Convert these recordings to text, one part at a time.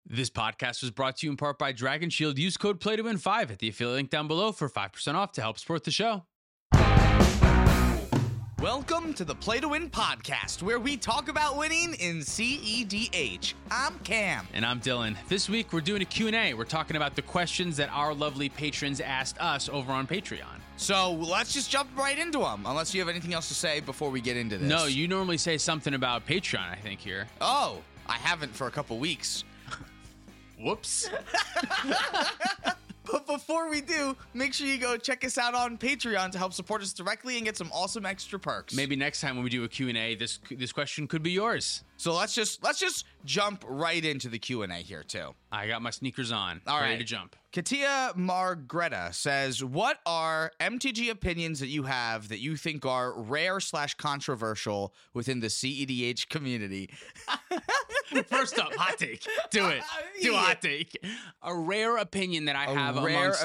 This podcast was brought to you in part by Dragon Shield. Use code PLAYTOWIN5 at the affiliate link down below for 5% off to help support the show. Welcome to the Play to Win podcast, where we talk about winning in CEDH. I'm Cam. And I'm Dylan. This week, we're doing a Q&A. We're talking about the questions that our lovely patrons asked us over on Patreon. So let's just jump right into them, unless you have anything else to say before we get into this. No, you normally say something about Patreon, I think, here. Oh, I haven't for a couple weeks. Whoops. But before we do, make sure you go check us out on Patreon to help support us directly and get some awesome extra perks. Maybe next time when we do a Q&A, this question could be yours. So let's just jump right into the Q&A here too. I got my sneakers on. All ready right. to jump. Katia Margreta says, what are MTG opinions that you have that you think are rare/controversial within the CEDH community? First up, hot take. Do it. Do a hot take. A rare opinion that I have amongst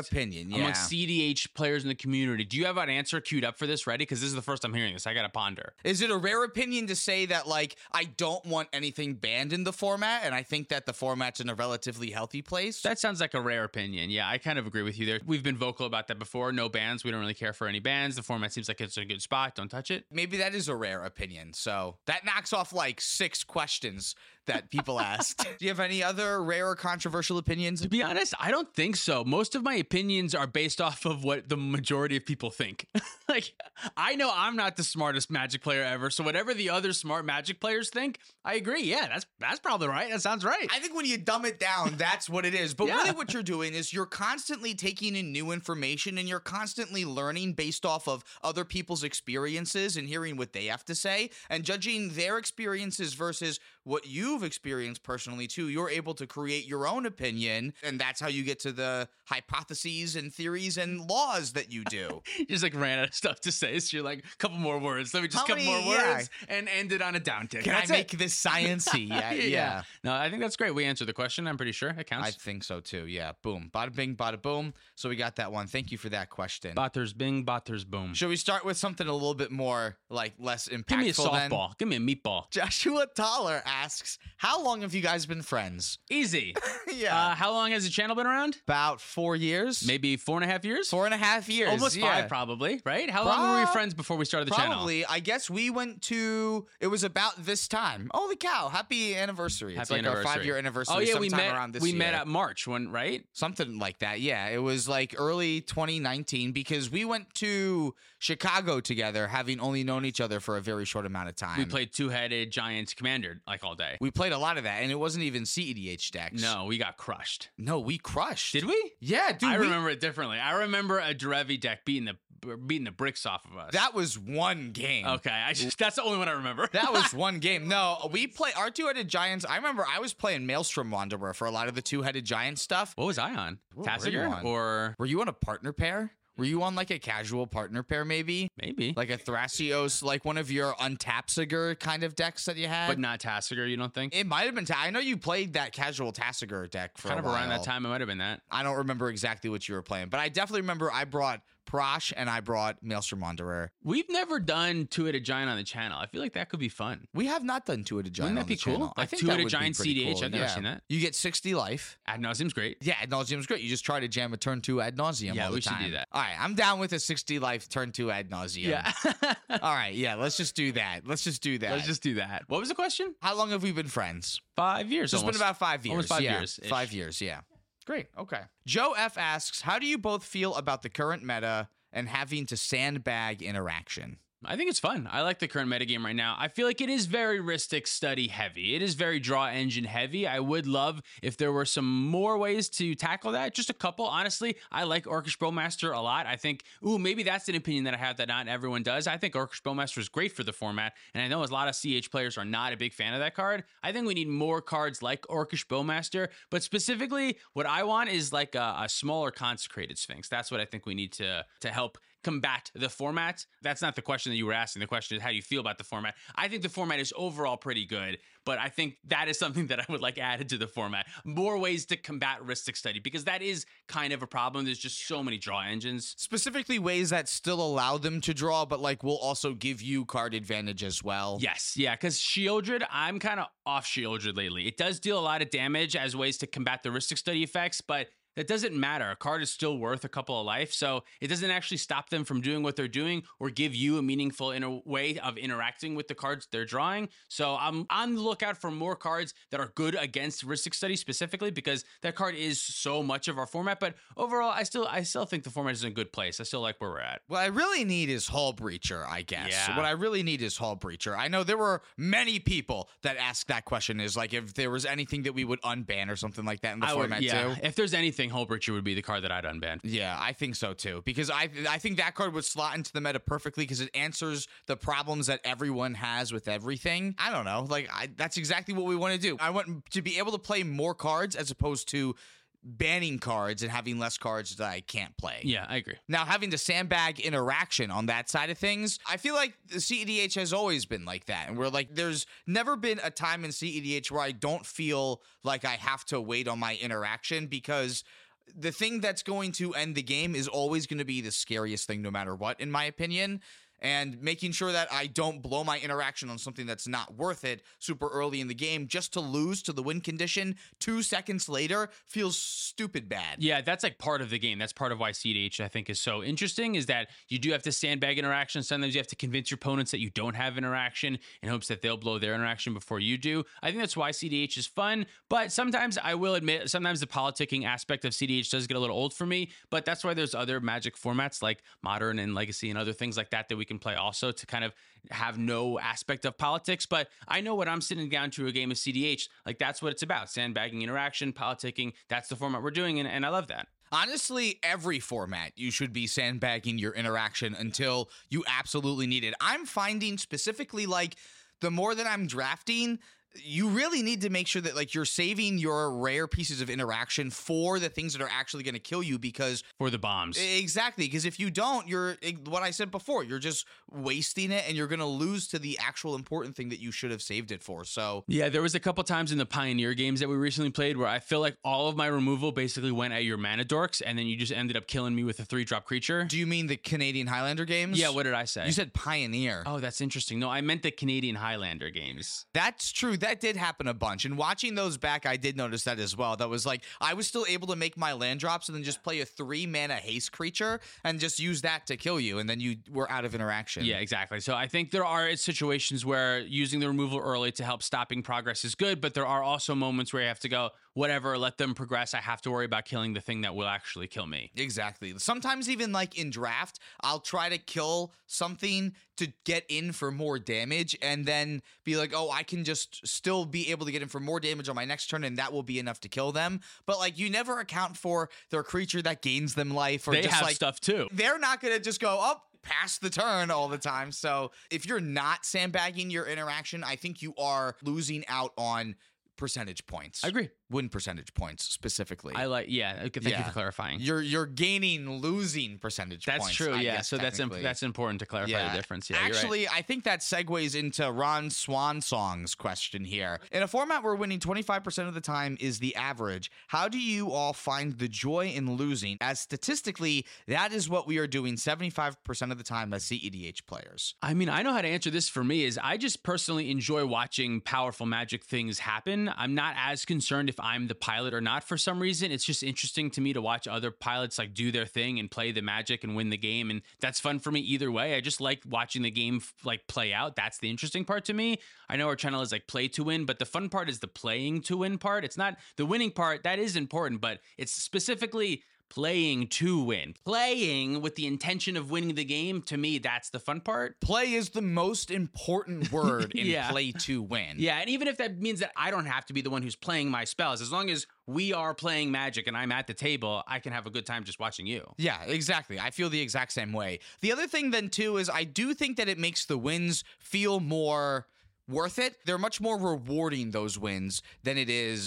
CEDH players in the community. Do you have an answer queued up for this ready? Because this is the first I'm hearing this. I got to ponder. Is it a rare opinion to say that, like, I don't want anything banned in the format, and I think that the format's in a relatively healthy place? That sounds like a rare opinion. Yeah, I kind of agree with you there. We've been vocal about that before. No bans. We don't really care for any bans. The format seems like it's a good spot. Don't touch it. Maybe that is a rare opinion. So that knocks off like 6 questions that people asked. Do you have any other rare or controversial opinions? To be honest, I don't think so. Most of my opinions are based off of what the majority of people think. Like, I know I'm not the smartest Magic player ever, so whatever the other smart Magic players think, I agree. Yeah, that's probably right. That sounds right. I think when you dumb it down, that's what it is. But really what you're doing is you're constantly taking in new information and you're constantly learning based off of other people's experiences and hearing what they have to say and judging their experiences versus what you've experienced personally too. You're able to create your own opinion, and that's how you get to the hypotheses and theories and laws that you do. You just like ran out of stuff to say, so you're like, a couple more words. Let me just couple more words and end it on a down tick. Can I make this sciencey? Yeah. No, I think that's great. We answered the question. I'm pretty sure it counts. I think so too. Yeah. Boom. Bada bing, bada boom. So we got that one. Thank you for that question. Batters bing, batters boom. Should we start with something a little bit more, like, less impactful? Give me a softball. Give me a meatball. Joshua Toller asks, how long have you guys been friends? Easy. Yeah. How long has the channel been around? About 4 years. Maybe 4.5 years? 4.5 years. Almost 5, probably, right? How long were we friends before we started the channel? Probably. I guess we went to, it was about this time. Holy cow. Happy anniversary. It's like our 5-year anniversary. Oh, yeah, around this year. We met at March, right? Something like that. Yeah. It was like early 2019 because we went to Chicago together, having only known each other for a very short amount of time. We played Two-Headed Giants Commander like all day. We played a lot of that, and it wasn't even CEDH decks. No, we got crushed. No, we crushed. Did we? Yeah, dude. I remember it differently. I remember a Derevi deck beating the bricks off of us. That was one game. Okay, that's the only one I remember. That was one game. No, we play our Two-Headed Giants. I remember I was playing Maelstrom Wanderer for a lot of the Two-Headed Giant stuff. What was I on? What were you on? Or were you on a partner pair? Were you on like a casual partner pair maybe? Maybe. Like a Thrasios, like one of your Untapsiger kind of decks that you had? But not Tassiger, you don't think? It might have been. I know you played that casual Tassiger deck for kind a while. Around that time, it might have been that. I don't remember exactly what you were playing, but I definitely remember I brought Prosh and I brought Maelstrom Wanderer. We've never done Two-Headed Giant on the channel. I feel like that could be fun. We have not done Two-Headed Giant. Wouldn't that be cool? Channel. Like Two-Headed Giant CDH. Cool. I've never seen that. You get 60 life. Ad nauseum's great. Yeah, ad nauseum's great. You just try to jam a turn 2 ad nauseum all the time. Yeah, we should do that. All right, I'm down with a 60 life turn 2 ad nauseum. Yeah. All right, yeah, let's just do that. Let's just do that. What was the question? How long have we been friends? 5 years. It's been about 5 years. Almost 5 years. 5 years, yeah. Great, okay. Joe F asks, how do you both feel about the current meta and having to sandbag interaction? I think it's fun. I like the current metagame right now. I feel like it is very Rhystic study heavy. It is very draw engine heavy. I would love if there were some more ways to tackle that. Just a couple. Honestly, I like Orcish Bowmaster a lot. I think, maybe that's an opinion that I have that not everyone does. I think Orcish Bowmaster is great for the format, and I know a lot of CH players are not a big fan of that card. I think we need more cards like Orcish Bowmaster, but specifically what I want is like a smaller Consecrated Sphinx. That's what I think we need to help combat the format. That's not the question that you were asking. The question is, how do you feel about the format? I think the format is overall pretty good, but I think that is something that I would like added to the format. More ways to combat Rhystic Study, because that is kind of a problem. There's just so many draw engines. Specifically ways that still allow them to draw, but like will also give you card advantage as well. Yes, yeah, because Shieldred, I'm kind of off Shieldred lately. It does deal a lot of damage as ways to combat the Rhystic Study effects, but that doesn't matter. A card is still worth a couple of life, so it doesn't actually stop them from doing what they're doing or give you a meaningful way of interacting with the cards they're drawing. So I'm on the lookout for more cards that are good against Rhystic Study specifically, because that card is so much of our format. But overall, I still think the format is in a good place. I still like where we're at. What I really need is Hull Breacher, I guess. Yeah. What I really need is Hull Breacher. I know there were many people that asked that question, is like if there was anything that we would unban or something like that in the format too. If there's anything, Hull Breacher would be the card that I'd unban. Yeah, I think so too, because I think that card would slot into the meta perfectly because it answers the problems that everyone has with everything. I don't know, like that's exactly what we want to do. I want to be able to play more cards as opposed to banning cards and having less cards that I can't play. Yeah, I agree. Now, having to sandbag interaction on that side of things, I feel like the CEDH has always been like that. And we're like, there's never been a time in CEDH where I don't feel like I have to wait on my interaction, because the thing that's going to end the game is always going to be the scariest thing no matter what, in my opinion. And making sure that I don't blow my interaction on something that's not worth it super early in the game just to lose to the win condition 2 seconds later feels stupid bad. Yeah, that's like part of the game. That's part of why CDH, I think, is so interesting, is that you do have to sandbag interaction. Sometimes you have to convince your opponents that you don't have interaction in hopes that they'll blow their interaction before you do. I think that's why CDH is fun, but sometimes I will admit, sometimes the politicking aspect of CDH does get a little old for me, but that's why there's other Magic formats like Modern and Legacy and other things like that that we can play also to kind of have no aspect of politics. But I know when I'm sitting down to a game of CDH, like that's what it's about. Sandbagging interaction, politicking, that's the format we're doing, and I love that. Honestly, every format you should be sandbagging your interaction until you absolutely need it. I'm finding specifically, like, the more that I'm drafting, you really need to make sure that like you're saving your rare pieces of interaction for the things that are actually going to kill you, because for the bombs. Exactly, because if you don't, you're what I said before, you're just wasting it and you're going to lose to the actual important thing that you should have saved it for. So yeah, there was a couple times in the Pioneer games that we recently played where I feel like all of my removal basically went at your mana dorks, and then you just ended up killing me with a 3-drop creature. Do you mean the Canadian Highlander games? Yeah, what did I say? You said Pioneer. Oh, that's interesting. No, I meant the Canadian Highlander games. That's true. That did happen a bunch. And watching those back, I did notice that as well. That was like, I was still able to make my land drops and then just play a 3-mana haste creature and just use that to kill you. And then you were out of interaction. Yeah, exactly. So I think there are situations where using the removal early to help stopping progress is good, but there are also moments where you have to go, whatever, let them progress. I have to worry about killing the thing that will actually kill me. Exactly. Sometimes even like in draft, I'll try to kill something to get in for more damage and then be like, oh, I can just still be able to get in for more damage on my next turn and that will be enough to kill them. But like you never account for their creature that gains them life, or they just have like stuff too. They're not going to just go up past the turn all the time. So if you're not sandbagging your interaction, I think you are losing out on percentage points. I agree. Win percentage points specifically. I like, yeah. Okay, thank you for clarifying. You're gaining losing percentage points. That's true. Yeah. So that's important to clarify the difference. Yeah. Actually, you're right. I think that segues into Ron Swansong's question here. In a format where winning 25% of the time is the average, how do you all find the joy in losing? As statistically, that is what we are doing 75% of the time as CEDH players. I mean, I know how to answer this. For me is I just personally enjoy watching powerful Magic things happen. I'm not as concerned if I'm the pilot or not for some reason. It's just interesting to me to watch other pilots like do their thing and play the Magic and win the game, and that's fun for me either way. I just like watching the game like play out. That's the interesting part to me. I know our channel is like play to win, but the fun part is the playing to win part. It's not the winning part. That is important, but it's specifically playing to win. Playing with the intention of winning the game, to me, that's the fun part. Play is the most important word in play to win. Yeah, and even if that means that I don't have to be the one who's playing my spells, as long as we are playing Magic and I'm at the table, I can have a good time just watching you. Yeah, exactly. I feel the exact same way. The other thing then too is I do think that it makes the wins feel more worth it. They're much more rewarding, those wins, than it is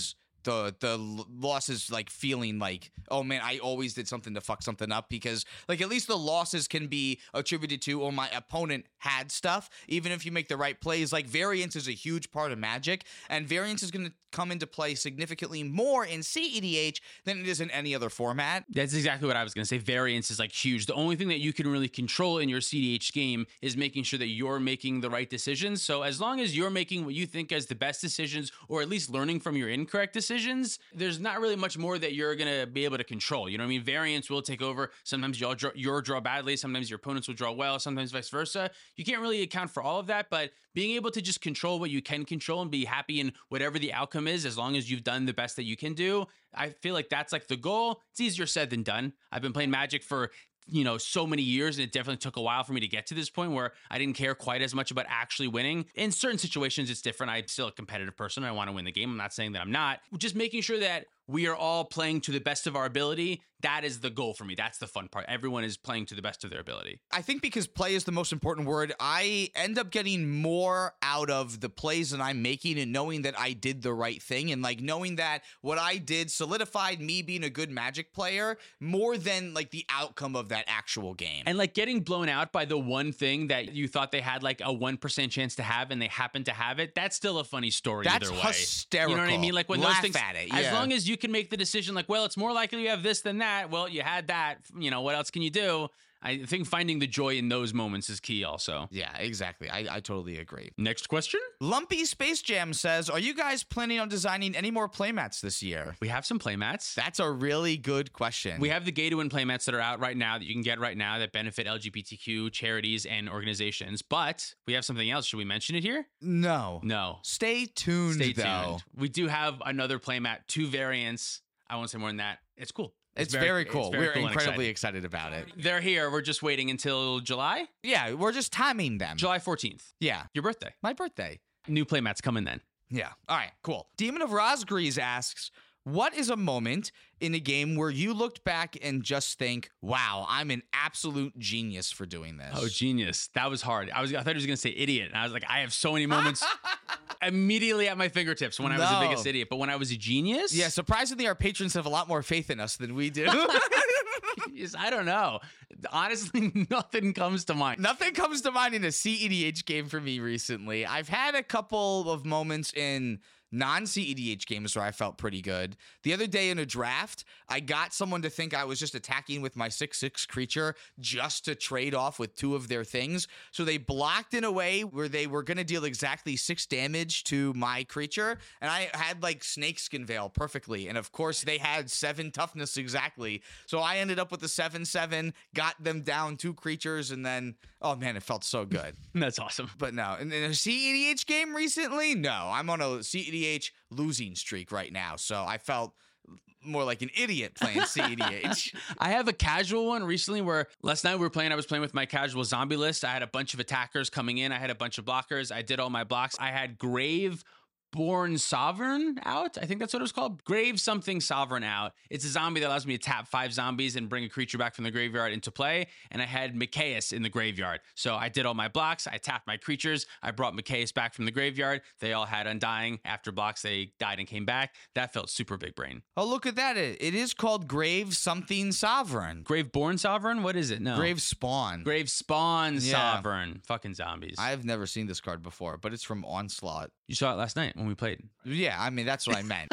losses like feeling like, oh man, I always did something to fuck something up, because like at least the losses can be attributed to, or my opponent had stuff. Even if you make the right plays, like variance is a huge part of Magic, and variance is going to come into play significantly more in CEDH than it is in any other format. That's exactly what I was going to say. Variance is like huge. The only thing that you can really control in your CDH game is making sure that you're making the right decisions. So as long as you're making what you think as the best decisions, or at least learning from your incorrect decisions, there's not really much more that you're going to be able to control. You know what I mean? Variance will take over. Sometimes you'll draw badly. Sometimes your opponents will draw well. Sometimes vice versa. You can't really account for all of that, but being able to just control what you can control and be happy in whatever the outcome is, as long as you've done the best that you can do, I feel like that's like the goal. It's easier said than done. I've been playing Magic for so many years, and it definitely took a while for me to get to this point where I didn't care quite as much about actually winning. In certain situations, it's different. I'm still a competitive person. I want to win the game. I'm not saying that I'm not. Just making sure that we are all playing to the best of our ability. That is the goal for me. That's the fun part. Everyone is playing to the best of their ability. I think because play is the most important word, I end up getting more out of the plays that I'm making and knowing that I did the right thing, and like knowing that what I did solidified me being a good Magic player more than like the outcome of that actual game. And like getting blown out by the one thing that you thought they had like a 1% chance to have and they happened to have it, that's still a funny story. That's either way. Hysterical. You know what I mean? Like when Laugh those things, at it, as yeah. long as you can make the decision like, well, it's more likely you have this than that. Well, you had that. What else can you do? I think finding the joy in those moments is key also. Yeah, exactly. I totally agree. Next question. Lumpy Space Jam says, are you guys planning on designing any more playmats this year? We have some playmats. That's a really good question. We have the Gay to Win playmats that are out right now that you can get right now that benefit LGBTQ charities and organizations. But we have something else. Should we mention it here? No. Stay tuned, Stay though. tuned. We do have another playmat, 2 variants. I won't say more than that. It's cool. It's very cool. We're incredibly excited about it. They're here. We're just waiting until July? Yeah, we're just timing them. July 14th. Yeah. Your birthday. My birthday. New playmats coming then. Yeah. All right, cool. Demon of Rosgrees asks, what is a moment in a game where you looked back and just think, wow, I'm an absolute genius for doing this? Oh, genius. That was hard. I thought he was going to say idiot. And I was like, I have so many moments immediately at my fingertips when I was the biggest idiot. But when I was a genius? Yeah, surprisingly, our patrons have a lot more faith in us than we do. I don't know. Honestly, nothing comes to mind. Nothing comes to mind in a CEDH game for me recently. I've had a couple of moments in non-CEDH games where I felt pretty good. The other day in a draft, I got someone to think I was just attacking with my 6/6 creature just to trade off with 2 of their things. So they blocked in a way where they were going to deal exactly 6 damage to my creature. And I had like Snakeskin Veil perfectly. And of course, they had 7 toughness exactly. So I ended up with the 7/7, got them down 2 creatures, and then, oh man, it felt so good. That's awesome. But no, in a CEDH game recently, no. I'm on a CEDH losing streak right now, so I felt more like an idiot playing CEDH. I have a casual one recently where last night I was playing with my casual zombie list. I had a bunch of attackers coming in. I had a bunch of blockers. I did all my blocks. I had Graveborn Sovereign out. I think that's what it was called. Grave something Sovereign out. It's a zombie that allows me to tap 5 zombies and bring a creature back from the graveyard into play. And I had Mikaeus in the graveyard. So I did all my blocks. I tapped my creatures. I brought Mikaeus back from the graveyard. They all had Undying. After blocks, they died and came back. That felt super big brain. Oh, look at that. It is called Grave something Sovereign. Graveborn Sovereign? What is it? No. Grave Spawn. Grave Spawn Sovereign. Fucking zombies. I've never seen this card before, but it's from Onslaught. You saw it last night when we played. Yeah, I mean, that's what I meant.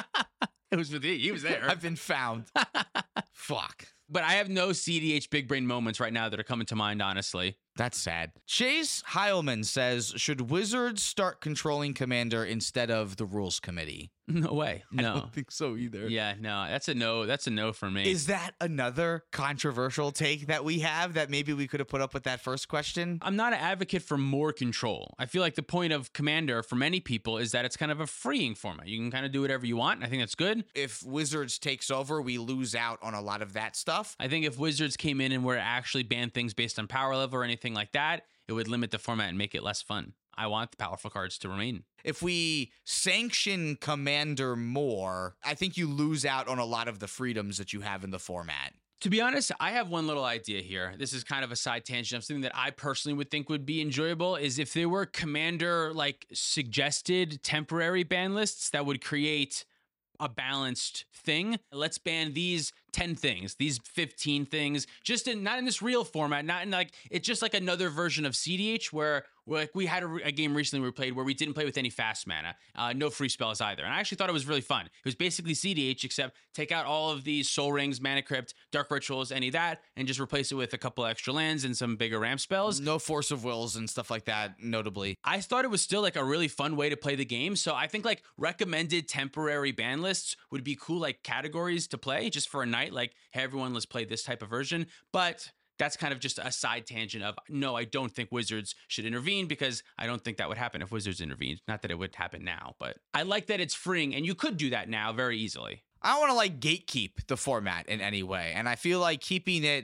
It was with you. He was there. I've been found. Fuck. But I have no CDH big brain moments right now that are coming to mind, honestly. That's sad. Chase Heilman says, should Wizards start controlling Commander instead of the Rules Committee? No way. No. I don't think so either. Yeah, no. That's a no. That's a no for me. Is that another controversial take that we have that maybe we could have put up with that first question? I'm not an advocate for more control. I feel like the point of Commander for many people is that it's kind of a freeing format. You can kind of do whatever you want, and I think that's good. If Wizards takes over, we lose out on a lot of that stuff. I think if Wizards came in and were to actually ban things based on power level or anything like that, it would limit the format and make it less fun. I want the powerful cards to remain. If we sanction Commander more, I think you lose out on a lot of the freedoms that you have in the format. To be honest, I have one little idea here. This is kind of a side tangent of something that I personally would think would be enjoyable is if there were Commander like suggested temporary ban lists that would create a balanced thing. Let's ban these 10 things, these 15 things, just not in this real format, not in like, it's just like another version of CDH where like we had a game recently we played where we didn't play with any fast mana, no free spells either. And I actually thought it was really fun. It was basically CDH, except take out all of these Soul Rings, Mana Crypt, Dark Rituals, any of that, and just replace it with a couple extra lands and some bigger ramp spells. No Force of Wills and stuff like that, notably. I thought it was still like a really fun way to play the game. So I think like recommended temporary ban lists would be cool, like categories to play just for a night. Like, hey, everyone, let's play this type of version. But that's kind of just a side tangent of, no, I don't think Wizards should intervene because I don't think that would happen if Wizards intervened. Not that it would happen now, but I like that it's freeing and you could do that now very easily. I don't want to like gatekeep the format in any way. And I feel like keeping it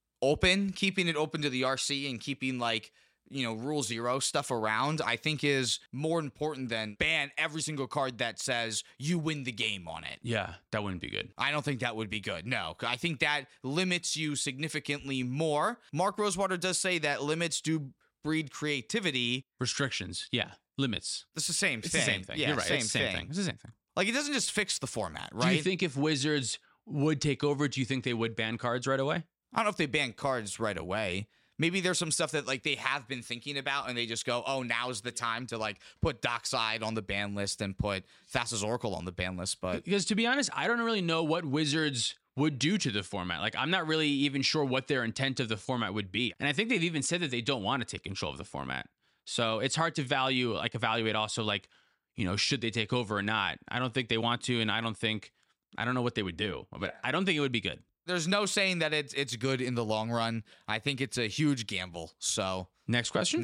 open to the RC and keeping like, you know, Rule Zero stuff around, I think is more important than ban every single card that says you win the game on it. Yeah, that wouldn't be good. I don't think that would be good. No, I think that limits you significantly more. Mark Rosewater does say that limits do breed creativity. Restrictions, yeah. Limits. It's the same thing. It's the same thing. Yeah, you're right. It's the same thing. It's the same thing. Like, it doesn't just fix the format, right? Do you think if Wizards would take over, do you think they would ban cards right away? I don't know if they ban cards right away. Maybe there's some stuff that like they have been thinking about and they just go, oh, now's the time to like put Dockside on the ban list and put Thassa's Oracle on the ban list. But because to be honest, I don't really know what Wizards would do to the format. Like, I'm not really even sure what their intent of the format would be. And I think they've even said that they don't want to take control of the format. So it's hard to evaluate also like, you know, should they take over or not? I don't think they want to. And I don't know what they would do, but I don't think it would be good. There's no saying that it's good in the long run. I think it's a huge gamble. So next question.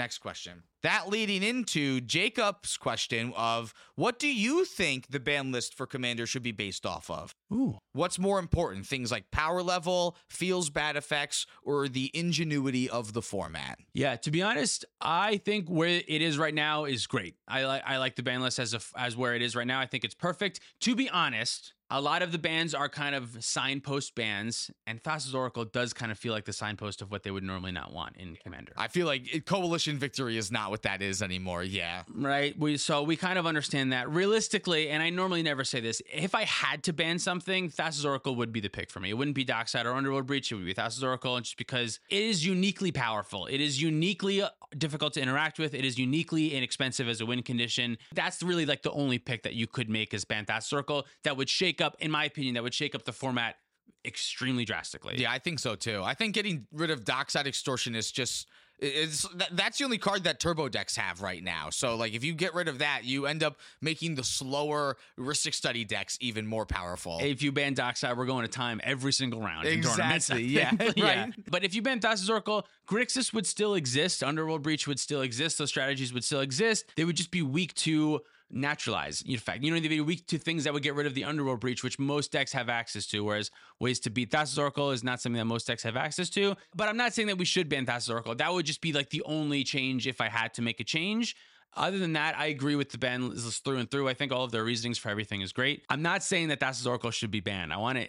That leading into Jacob's question of what do you think the ban list for Commander should be based off of? Ooh. What's more important? Things like power level, feels bad effects, or the ingenuity of the format? Yeah, to be honest, I think where it is right now is great. I like the ban list as where it is right now. I think it's perfect. To be honest, a lot of the bans are kind of signpost bans, and Thassa's Oracle does kind of feel like the signpost of what they would normally not want in Commander. I feel like Coalition Victory is not what that is anymore, yeah. Right, we kind of understand that. Realistically, and I normally never say this, if I had to ban something, Thassa's Oracle would be the pick for me. It wouldn't be Dockside or Underworld Breach, it would be Thassa's Oracle, just because it is uniquely powerful. It is uniquely difficult to interact with. It is uniquely inexpensive as a win condition. That's really like the only pick that you could make as ban Thassa's Oracle that would shake up, in my opinion, that would shake up the format extremely drastically. Yeah, I think so too. I think getting rid of Dockside Extortion is just that's the only card that turbo decks have right now. So like if you get rid of that, you end up making the slower Rhystic Study decks even more powerful. If you ban Dockside, we're going to time every single round. Exactly. Yeah. Yeah. Right. But if you ban Thassa's Oracle, Grixis would still exist. Underworld Breach would still exist. Those strategies would still exist. They would just be weak to naturalize. In fact, you know, they'd be weak to things that would get rid of the Underworld Breach, which most decks have access to, whereas ways to beat Thassa's Oracle is not something that most decks have access to. But I'm not saying that we should ban Thassa's Oracle. That would just be like the only change if I had to make a change. Other than that, I agree with the ban list through and through. I think all of their reasonings for everything is great. I'm not saying that Thassa's Oracle should be banned. I want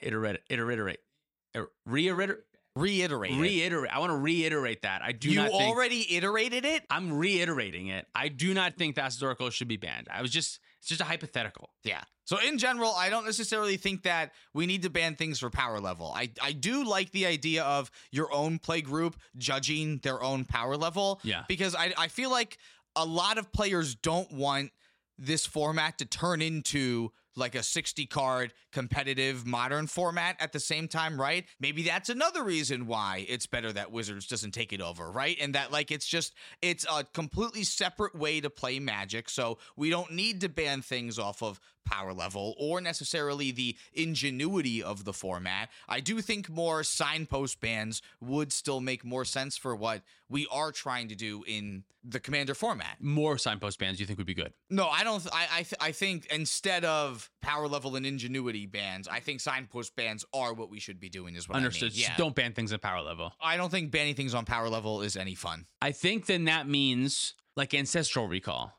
to reiterate. I want to reiterate that. I do not think... You already iterated it? I'm reiterating it. I do not think Thassa's Oracle should be banned. It's just a hypothetical. Yeah. So in general, I don't necessarily think that we need to ban things for power level. I do like the idea of your own play group judging their own power level. Yeah. Because I feel like a lot of players don't want this format to turn into like a 60 card competitive modern format at the same time, right? Maybe that's another reason why it's better that Wizards doesn't take it over, right? And that like it's a completely separate way to play Magic, so we don't need to ban things off of power level or necessarily the ingenuity of the format. I do think more signpost bans would still make more sense for what we are trying to do in the Commander format. More signpost bans you think would be good? No, I don't. I think instead of power level and ingenuity bans, I think signpost bans are what we should be doing. Is what Understood. I mean. Yeah. Don't ban things at power level. I don't think banning things on power level is any fun. I think then that means like Ancestral Recall.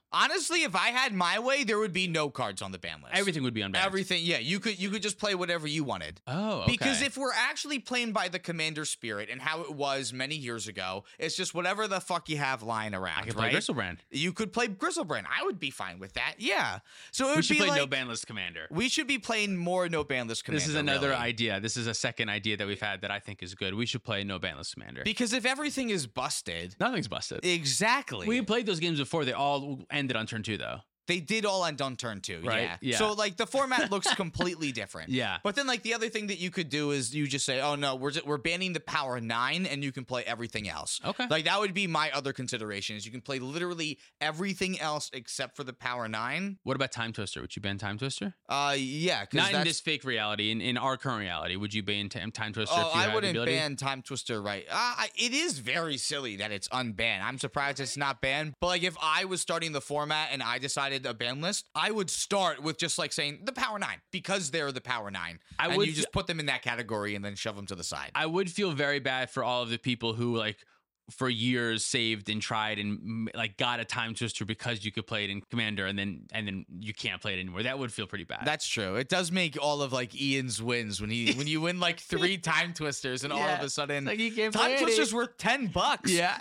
Honestly, if I had my way, there would be no cards on the ban list. Everything would be unbanned. Everything, yeah. You could just play whatever you wanted. Oh, okay. Because if we're actually playing by the Commander spirit and how it was many years ago, it's just whatever the fuck you have lying around. I could play Griselbrand. You could play Griselbrand. I would be fine with that. Yeah. So it would We should be play like, no ban list Commander. we should be playing more no ban list Commander. This is another really. idea. This is a second idea that we've had that I think is good. We should play no ban list Commander. Because if everything is busted, Nothing's busted. exactly. We played those games before. They all ended on turn 2, though. They did all end on turn 2, Right, yeah. yeah. So like the format looks completely different. Yeah. But then like the other thing that you could do is you just say, oh no, we're banning the power 9 and you can play everything else. Okay. Like that would be my other consideration is you can play literally everything else except for the power 9. What about Time Twister? Would you ban Time Twister? Yeah. Not in this fake reality. In our current reality, would you ban Time Twister? Oh, if you I had wouldn't the ability? ban Time Twister, right? It is very silly that it's unbanned. I'm surprised it's not banned. But like if I was starting the format and I decided a ban list, I would start with just like saying the power 9 because they're the power 9. And you just put them in that category and then shove them to the side. I would feel very bad for all of the people who like for years saved and tried and like got a Time Twister because you could play it in Commander and then you can't play it anymore. That would feel pretty bad. That's true. It does make all of like Ian's wins when you win like 3 Time Twisters and all of a sudden like you can't Time play Twisters were $10. Yeah.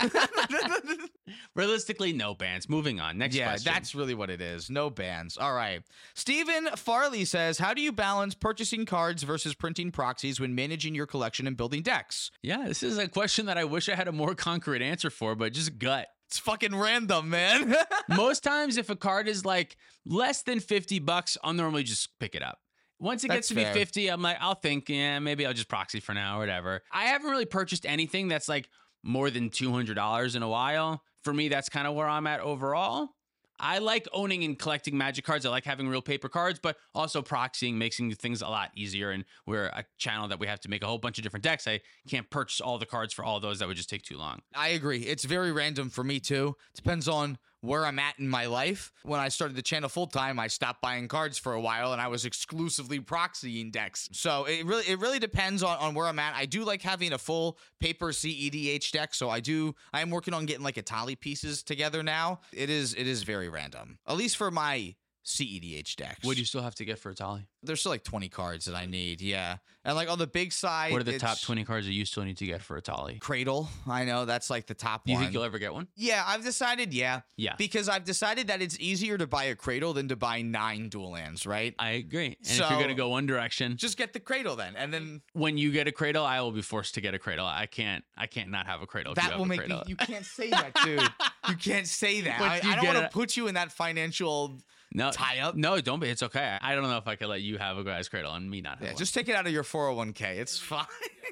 Realistically, no bans. Moving on. Next question. Yeah, that's really what it is. No bans. All right. Stephen Farley says, how do you balance purchasing cards versus printing proxies when managing your collection and building decks? Yeah, this is a question that I wish I had a more concrete answer for, but just gut. It's fucking random, man. Most times, if a card is like less than $50, I'll normally just pick it up. Once it gets to be 50, I'm like, I'll think, yeah, maybe I'll just proxy for now or whatever. I haven't really purchased anything that's like more than $200 in a while. For me, that's kind of where I'm at overall. I like owning and collecting Magic cards. I like having real paper cards, but also proxying makes things a lot easier. And we're a channel that we have to make a whole bunch of different decks. I can't purchase all the cards for all those. That would just take too long. I agree. It's very random for me too. Depends on where I'm at in my life. When I started the channel full time, I stopped buying cards for a while and I was exclusively proxying decks. So it really depends on where I'm at. I do like having a full paper CEDH deck. So I am working on getting like Atali pieces together now. It is very random, at least for my CEDH decks. What do you still have to get for Atali? There's still like 20 cards that I need, yeah. And like on the big side, what are the top 20 cards that you still need to get for Atali? Cradle, I know that's like the top Do you one. think you'll ever get one? Yeah, I've decided, yeah. Yeah. Because I've decided that it's easier to buy a Cradle than to buy 9 dual lands, right? I agree. And So- if you're gonna go one direction, Just get the Cradle then, and then when you get a Cradle, I will be forced to get a Cradle. I can't not have a Cradle. If you that have will a make me. Cradle. You can't say that, dude. You can't say that. Once you I don't get want to it- put you in that financial No, tie up. No, don't be. It's okay. I don't know if I could let you have a guy's Cradle and me not have Yeah, one. just take it out of your 401k. It's fine.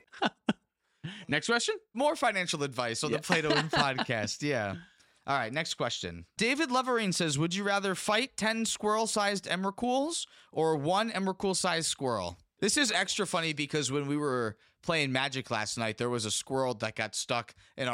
Next question. More financial advice on the Play to Win podcast. Yeah. All right, next question. David Leverine says, would you rather fight 10 squirrel-sized Emrakuls or 1 Emrakul-sized squirrel? This is extra funny because when we were playing Magic last night, there was a squirrel that got stuck in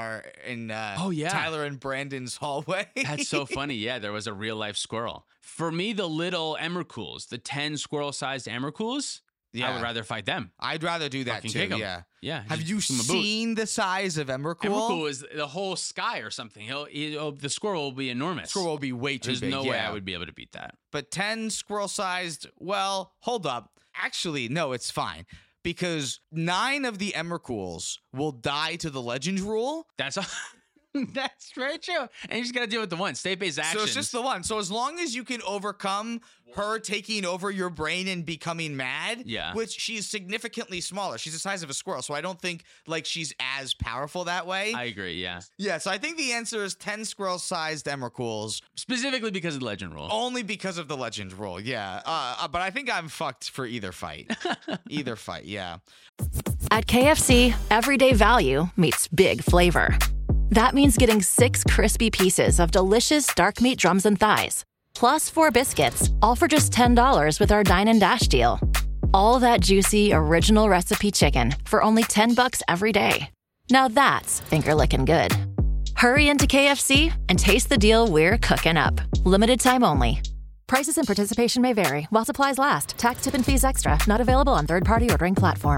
Tyler and Brandon's hallway. That's so funny. Yeah, there was a real life squirrel. For me, the little Emrakuls, the 10 squirrel-sized Emrakuls, I would rather fight them. I'd rather do that Fucking too. kick 'em. Yeah. Yeah. Have just you give 'em a boot. seen the size of Emrakul? Emrakul is the whole sky or something. The squirrel will be enormous. Squirrel will be way too There's big. no way yeah. I would be able to beat that. But 10 squirrel-sized, well, hold up. Actually, no, it's fine. Because 9 of the Emrakuls will die to the Legend rule. That's that's very true. And you just got to deal with the one. State-based actions. So it's just the one. So as long as you can overcome her taking over your brain and becoming mad, Yeah. which she's significantly smaller. She's the size of a squirrel, so I don't think like she's as powerful that way. I agree, yeah. Yeah, so I think the answer is 10 squirrel-sized Emrakuls, Specifically because of the legend rule. only because of the Legend rule. Yeah, but I think I'm fucked for either fight. Either fight, yeah. At KFC, everyday value meets big flavor. That means getting 6 crispy pieces of delicious dark meat drums and thighs, plus 4 biscuits, all for just $10 with our Dine and Dash deal. All that juicy, original recipe chicken for only $10 every day. Now that's finger-licking good. Hurry into KFC and taste the deal we're cooking up. Limited time only. Prices and participation may vary. While supplies last. Tax, tip, and fees extra. Not available on third-party ordering platforms.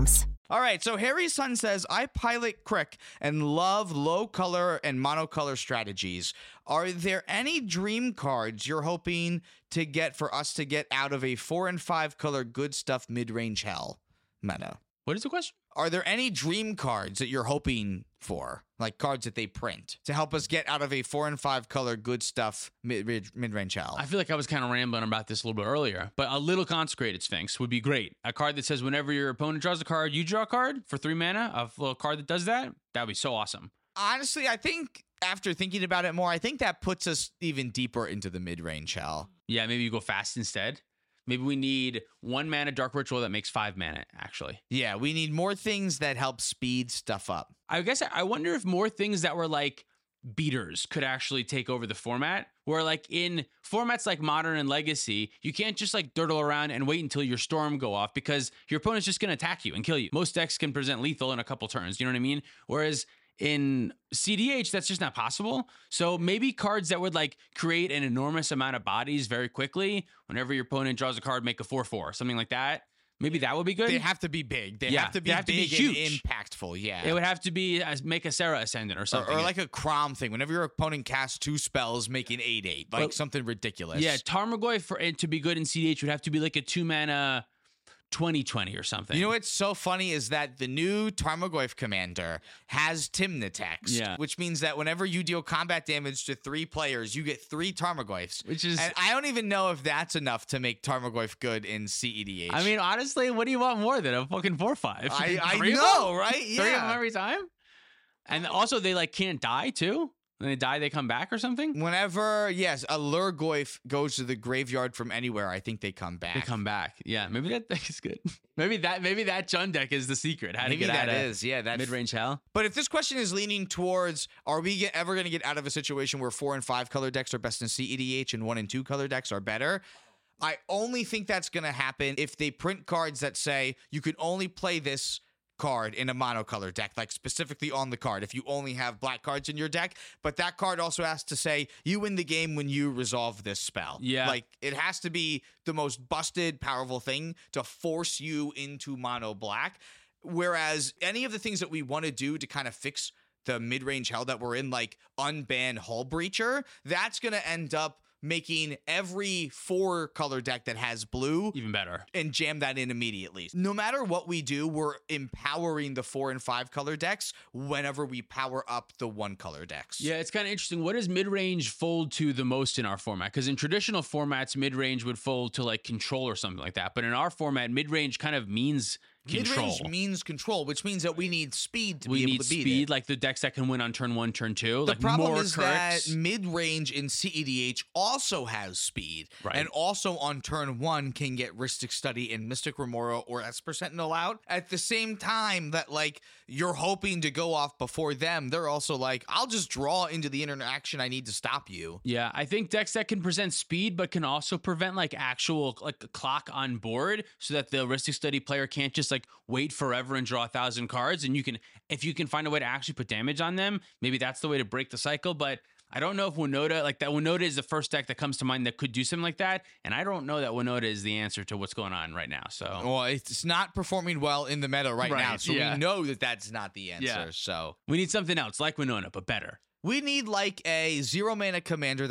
All right, so Harry's son says, I pilot Crick and love low color and monocolor strategies. Are there any dream cards you're hoping to get for us to get out of a 4 and 5 color good stuff mid-range hell meta? What is the question? Are there any dream cards that you're hoping for, like cards that they print, to help us get out of a 4 and 5 color good stuff mid-range hell? I feel like I was kind of rambling about this a little bit earlier, but a little Consecrated Sphinx would be great. A card that says whenever your opponent draws a card, you draw a card for 3 mana. A little card that does that, that would be so awesome. Honestly, I think after thinking about it more, I think that puts us even deeper into the mid-range hell. Yeah, maybe you go fast instead. Maybe we need 1 mana Dark Ritual that makes 5 mana, actually. Yeah, we need more things that help speed stuff up. I guess I wonder if more things that were like beaters could actually take over the format, where like in formats like Modern and Legacy, you can't just like dirtle around and wait until your Storm go off because your opponent's just going to attack you and kill you. Most decks can present lethal in a couple turns, you know what I mean? Whereas in CDH, that's just not possible. So maybe cards that would like create an enormous amount of bodies very quickly. Whenever your opponent draws a card, make a 4/4, something like that. Maybe that would be good. They have to be big. They Yeah, have to be they have to be big huge. and impactful. Yeah. It would have to be make a Sarah Ascendant or something. or like a Crom thing. Whenever your opponent casts 2 spells, make an 8/8. Like Well, something ridiculous. Yeah, Tarmogoyf for it to be good in CDH would have to be like a 2 mana 20/20 or something. You know what's so funny is that the new Tarmogoyf commander has Timnatex, Yeah. which means that whenever you deal combat damage to 3 players, you get 3 Tarmogoyfs. Which is, And I don't even know if that's enough to make Tarmogoyf good in CEDH. I mean, honestly, what do you want more than a fucking 4/5? I Three of know, them? right? 3 of them Yeah. every time? And also, they like can't die too? When they die, they come back or something? Whenever, yes, a Lurgoyf goes to the graveyard from anywhere, I think they come back. They come back. Yeah, maybe that deck is good. maybe that Jund deck is the secret. How Maybe to get that out is, yeah. of That mid-range hell. But if this question is leaning towards, are we ever going to get out of a situation where 4 and 5 color decks are best in CEDH and 1 and 2 color decks are better? I only think that's going to happen if they print cards that say you can only play this card in a monocolor deck, like specifically on the card if you only have black cards in your deck. But that card also has to say you win the game when you resolve this spell. Yeah. Like it has to be the most busted, powerful thing to force you into mono black. Whereas any of the things that we want to do to kind of fix the mid-range hell that we're in, like unban Hull Breacher, that's going to end up making every 4 color deck that has blue Even better. and jam that in immediately. No matter what we do, we're empowering the 4 and 5 color decks whenever we power up the 1 color decks. Yeah, it's kind of interesting. What does mid-range fold to the most in our format? Because in traditional formats, mid-range would fold to like control or something like that. But in our format, mid-range kind of means control. Mid-range means control, which means that we need speed to We be able need to beat speed, it. like the decks that can win on turn 1, turn 2. The like problem more is Kirks. that mid-range in CEDH also has speed, Right. and also on turn 1 can get Rhystic Study and Mystic Remora or Esper Sentinel out. At the same time that like you're hoping to go off before them, they're also like, I'll just draw into the interaction I need to stop you. Yeah, I think decks that can present speed but can also prevent like actual like a clock on board so that the Rhystic Study player can't just like wait forever and draw 1,000 cards. And you can, if you can find a way to actually put damage on them, maybe that's the way to break the cycle. But I don't know if Winota, like that Winota is the first deck that comes to mind that could do something like that. And I don't know that Winota is the answer to what's going on right now. So Well, it's not performing well in the meta right now, Right, so yeah. we know that that's not the answer. Yeah. So we need something else like Winona, but better. we need like a 0 mana commander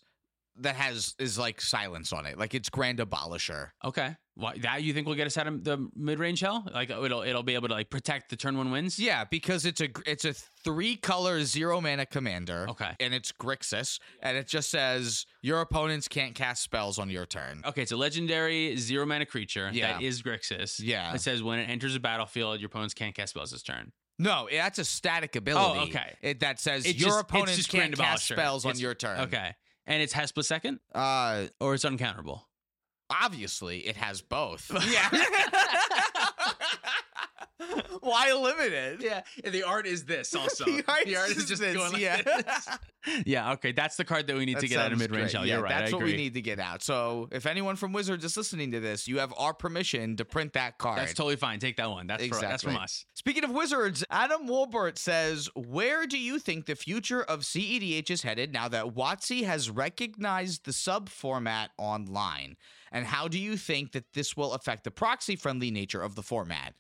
is like silence on it, like it's Grand Abolisher. Okay. Why, that you think will get us out of the mid-range hell? Like it'll be able to like protect the turn 1 wins? Yeah, because it's a 3-color 0 mana commander. Okay. And it's Grixis, and it just says your opponents can't cast spells on your turn. Okay, it's a legendary 0 mana creature Yeah. that is Grixis. Yeah. It says when it enters a battlefield, your opponents can't cast spells this turn. No, that's a static ability. Oh, okay. That says It's your just- opponents it's just can't Grand cast Abolisher. spells on It's- your turn. Okay. And it has split second? Uh, Or it's uncounterable? obviously it has both. Yeah. Why limited? Yeah. The art is this also. The art is just this, going like yeah. this. Yeah, okay. That's the card that we need to get out of sounds mid-range great. hell. Yeah, You're right. that's I what agree. we need to get out. So if anyone from Wizards is listening to this, you have our permission to print that card. That's totally fine. Take that one. That's Exactly. from us. Speaking of Wizards, Adam Wolbert says, where do you think the future of CEDH is headed now that WotC has recognized the sub-format online? And how do you think that this will affect the proxy-friendly nature of the format?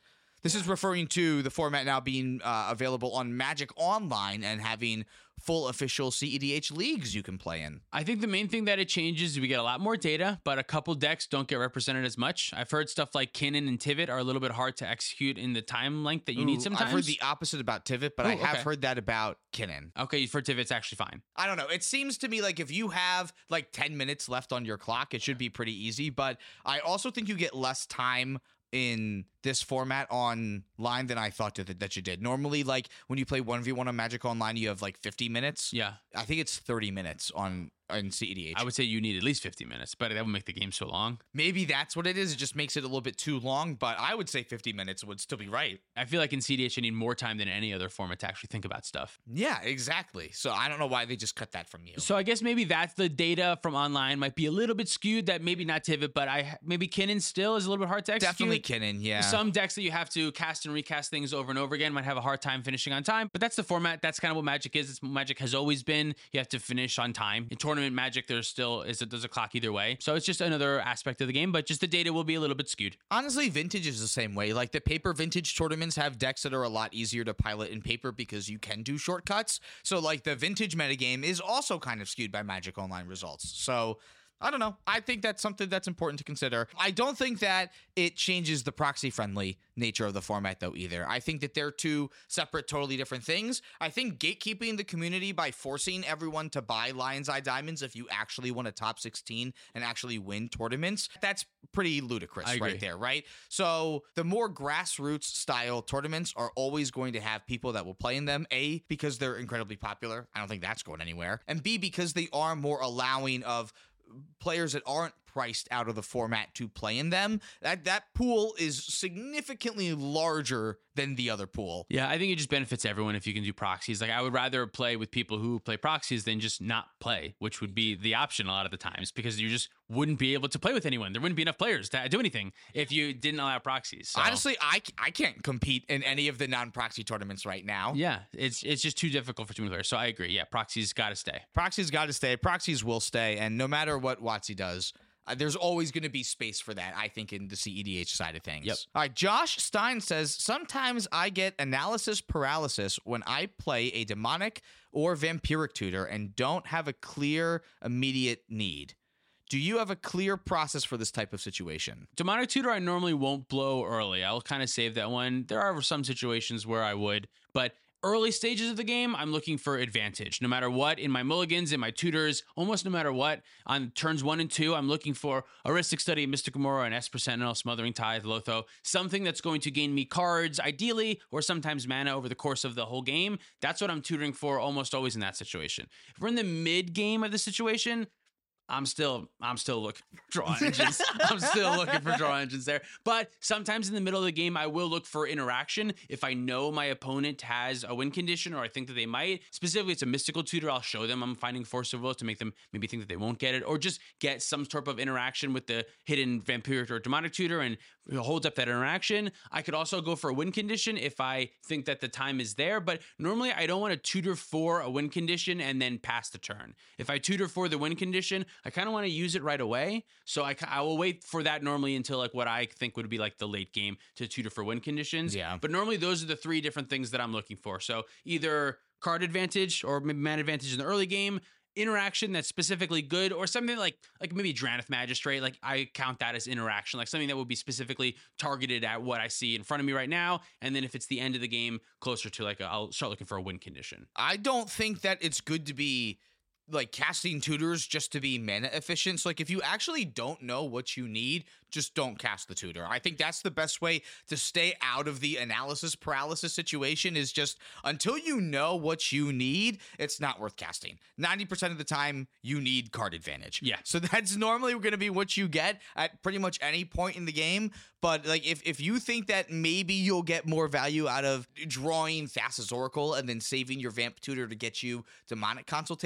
This is referring to the format now being available on Magic Online and having full official CEDH leagues you can play in. I think the main thing that it changes is we get a lot more data, but a couple decks don't get represented as much. I've heard stuff like Kinnan and Tivit are a little bit hard to execute in the time length that you need sometimes. I've heard the opposite about Tivit, but I have heard that about Kinnan. Okay, for Tivit's actually fine. I don't know. It seems to me like if you have like 10 minutes left on your clock, it should be pretty easy, but I also think you get less time in this format online than I thought that you did. Normally, like when you play 1v1 on Magic Online, you have like 50 minutes. Yeah. I think it's 30 minutes on CEDH. I would say you need at least 50 minutes, but that would make the game so long. Maybe that's what it is. It just makes it a little bit too long, but I would say 50 minutes would still be right. I feel like in CEDH, you need more time than any other format to actually think about stuff. Yeah, exactly. So I don't know why they just cut that from you. So I guess maybe that's the data from online might be a little bit skewed. That maybe not Tivit, but maybe Kinnan still is a little bit hard to execute. Definitely Kinnan, yeah. Some decks that you have to cast and recast things over and over again might have a hard time finishing on time, but that's the format. That's kind of what Magic is. Magic has always been. You have to finish on time. In tournament Magic, there's a clock either way. So it's just another aspect of the game, but just the data will be a little bit skewed. Honestly, Vintage is the same way. Like the paper Vintage tournaments have decks that are a lot easier to pilot in paper because you can do shortcuts. So like the Vintage metagame is also kind of skewed by Magic Online results. So I don't know. I think that's something that's important to consider. I don't think that it changes the proxy-friendly nature of the format, though, either. I think that they're two separate, totally different things. I think gatekeeping the community by forcing everyone to buy Lion's Eye Diamonds if you actually want a top 16 and actually win tournaments, that's pretty ludicrous right there, right? So the more grassroots style tournaments are always going to have people that will play in them, A, because they're incredibly popular. I don't think that's going anywhere. And B, because they are more allowing of players that aren't priced out of the format to play in them. That pool is significantly larger than the other pool. Yeah, I think it just benefits everyone if you can do proxies. Like I would rather play with people who play proxies than just not play, which would be the option a lot of the times because you just wouldn't be able to play with anyone. There wouldn't be enough players to do anything if you didn't allow proxies. So. Honestly, I can't compete in any of the non-proxy tournaments right now. Yeah, it's just too difficult for too many players. So I agree. Yeah, proxies got to stay. Proxies got to stay. Proxies will stay. And no matter what WotC does, there's always going to be space for that, I think, in the CEDH side of things. Yep. All right, Josh Stein says, sometimes I get analysis paralysis when I play a demonic or vampiric tutor and don't have a clear, immediate need. Do you have a clear process for this type of situation? Demonic tutor, I normally won't blow early. I'll kind of save that one. There are some situations where I would, but early stages of the game, I'm looking for advantage. No matter what, in my mulligans, in my tutors, almost no matter what, on turns 1 and 2, I'm looking for Aristic Study, Mystic Gamora, and Esper Sentinel, Smothering Tithe, Lotho, something that's going to gain me cards, ideally, or sometimes mana over the course of the whole game. That's what I'm tutoring for almost always in that situation. If we're in the mid game of the situation, I'm still looking for draw engines. I'm still looking for draw engines there. But sometimes in the middle of the game, I will look for interaction. If I know my opponent has a win condition or I think that they might, specifically it's a mystical tutor, I'll show them I'm finding Force of Will to make them maybe think that they won't get it, or just get some sort of interaction with the hidden vampiric or demonic tutor and holds up that interaction. I could also go for a win condition if I think that the time is there, but normally I don't want to tutor for a win condition and then pass the turn. If I tutor for the win condition, I kind of want to use it right away. So I will wait for that normally until like what I think would be like the late game to tutor for win conditions. Yeah. But normally those are the three different things that I'm looking for. So either card advantage or maybe mana advantage in the early game, interaction that's specifically good, or something like maybe Drannith Magistrate. Like I count that as interaction, like something that would be specifically targeted at what I see in front of me right now. And then if it's the end of the game, closer to like I'll start looking for a win condition. I don't think that it's good to be like casting tutors just to be mana efficient. So like if you actually don't know what you need, just don't cast the tutor. I think that's the best way to stay out of the analysis paralysis situation, is just until you know what you need, it's not worth casting. 90% of the time you need card advantage. Yeah. So that's normally going to be what you get at pretty much any point in the game. But like if you think that maybe you'll get more value out of drawing Thassa's Oracle and then saving your Vamp Tutor to get you Demonic Consultation,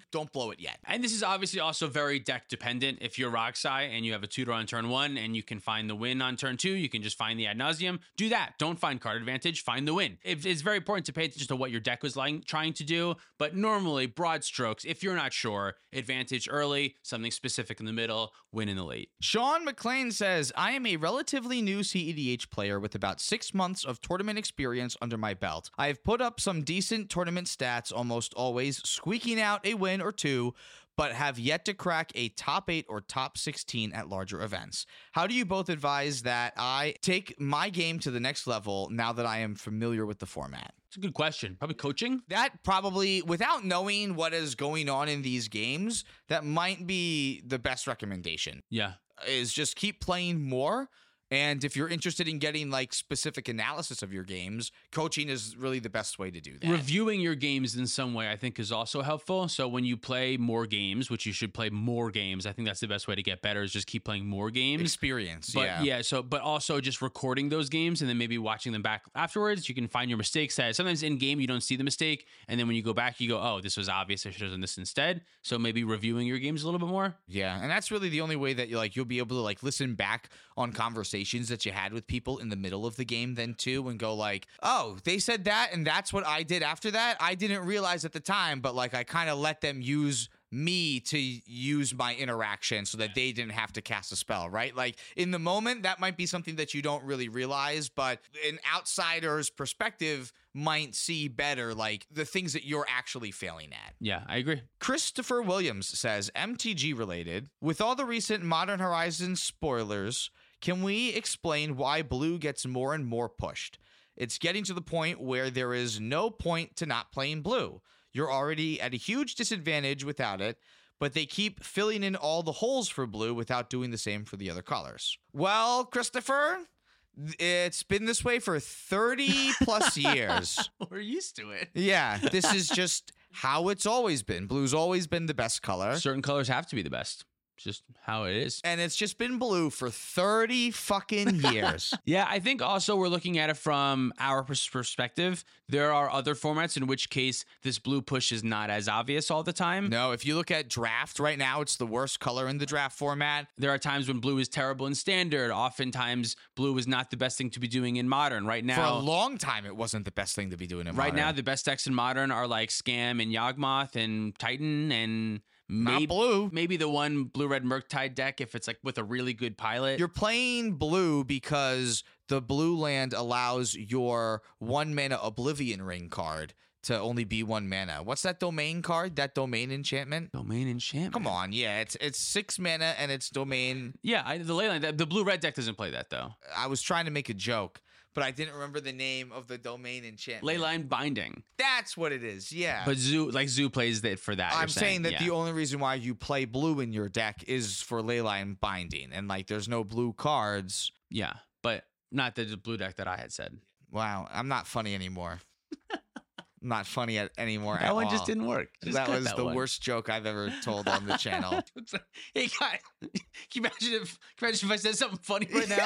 don't blow it yet. And this is obviously also very deck dependent. If you're Roxai and you have a tutor on turn 1 and you can find the win on turn 2, you can just find the ad nauseum. Do that. Don't find card advantage. Find the win. It's very important to pay attention to what your deck was trying to do. But normally, broad strokes, if you're not sure, advantage early, something specific in the middle, win in the late. Sean McLean says, I am a relatively new CEDH player with about 6 months of tournament experience under my belt. I have put up some decent tournament stats, almost always squeaking out a win or two, but have yet to crack a top 8 or top 16 at larger events. How do you both advise that I take my game to the next level now that I am familiar with the format? It's a good question. Probably coaching. That probably, without knowing what is going on in these games, that might be the best recommendation. Yeah. Is just keep playing more. And if you're interested in getting like specific analysis of your games, coaching is really the best way to do that. Reviewing your games in some way, I think, is also helpful. So when you play more games, which you should play more games, I think that's the best way to get better is just keep playing more games. Experience, But but also just recording those games and then maybe watching them back afterwards. You can find your mistakes. Sometimes in game, you don't see the mistake. And then when you go back, you go, oh, this was obvious. I should have done this instead. So maybe reviewing your games a little bit more. Yeah. And that's really the only way that you'll be able to like listen back on conversations that you had with people in the middle of the game then too, and go like, oh, they said that and that's what I did after that. I didn't realize at the time, but like I kind of let them use me to use my interaction so that they didn't have to cast a spell, right? Like in the moment, that might be something that you don't really realize, but an outsider's perspective might see better, like the things that you're actually failing at. Yeah, I agree. Christopher Williams says, MTG related, with all the recent Modern Horizons spoilers, can we explain why blue gets more and more pushed? It's getting to the point where there is no point to not playing blue. You're already at a huge disadvantage without it, but they keep filling in all the holes for blue without doing the same for the other colors. Well, Christopher, it's been this way for 30 plus years. We're used to it. Yeah, this is just how it's always been. Blue's always been the best color. Certain colors have to be the best. It's just how it is. And it's just been blue for 30 fucking years. Yeah, I think also we're looking at it from our perspective. There are other formats in which case this blue push is not as obvious all the time. No, if you look at draft right now, it's the worst color in the draft format. There are times when blue is terrible in standard. Oftentimes, blue is not the best thing to be doing in modern. Right now, for a long time, it wasn't the best thing to be doing in modern. Right now, the best decks in modern are like Scam and Yawgmoth and Titan and not blue. Maybe the one blue-red Murktide deck if it's like with a really good pilot. You're playing blue because the blue land allows your 1-mana Oblivion Ring card to only be 1 mana. What's that domain card? That domain enchantment? Domain enchantment. Come on, yeah, it's 6 mana and it's domain. Yeah, the Leyline, the blue-red deck doesn't play that though. I was trying to make a joke, but I didn't remember the name of the domain enchantment. Leyline Binding. That's what it is, yeah. But Zoo plays it for that. I'm saying that yeah. the only reason why you play blue in your deck is for Leyline Binding, and like there's no blue cards. Yeah, but not the blue deck that I had said. Wow, I'm not funny anymore. I'm not funny anymore at all. That one just didn't work. That was the worst joke I've ever told on the channel. Hey, guy, can you imagine if I said something funny right now?